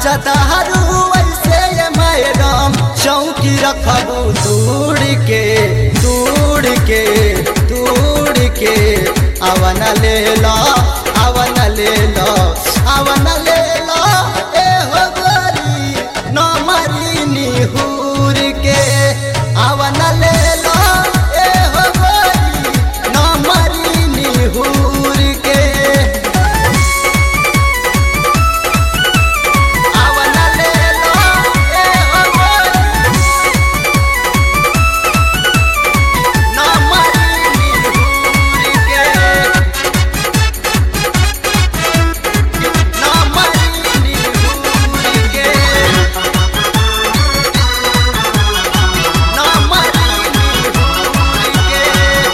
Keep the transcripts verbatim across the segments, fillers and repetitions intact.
नाचतारू ऐसे ये मैडम चौकी रखबू दूर के दूर के दूर के आवन ले लो आवन ले लो आवन ले लो ए हो गोरी न मरी निहुर के आवन ले लो ए हो गोरी न मरी निहुर के आवन ले लो ए हो गोरी न मरी निहुर के न मरी निहुर के न मरी निहुर के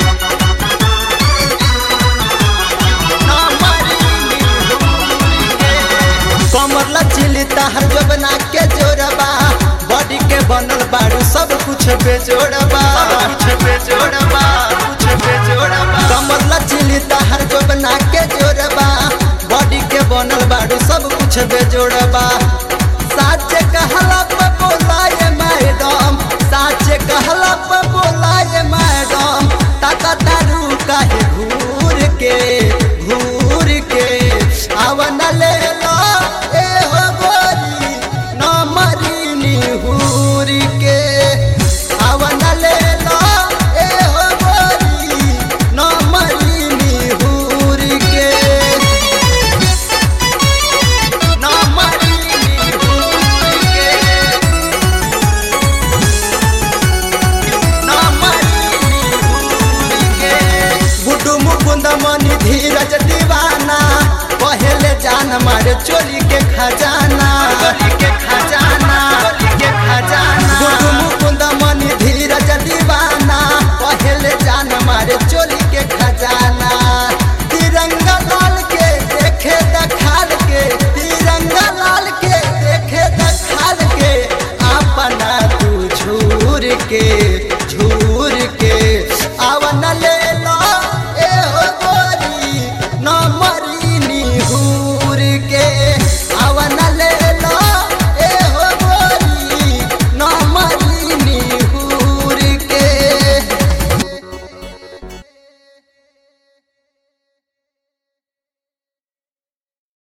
न मरी निहुर के कमर लचीली तहर जबना के जोड़बा बॉडी के बनल बारू सब कुछ बेजोड़बा कुछ बेजोड़बा कुछ बेजोड़बा कमर लचीली तहर जबना के जोड़बा बॉडी के बनल बारू सब कुछ बेजोड़बा साचे कहला पे बोलाए मैडम साचे कहला पे बोलाए मैडम ताका तारू काहे घूर के घूर के आवन ले लो ए हो गोरी न मरी निहुर के आवन ले लो ए हो गोरी न मरी निहुर के न मरी निहुर के न मरी निहुर के गुड्डू मुकुंद मनी धीरज दीवाना पहले जान मारे चोरी के खजाना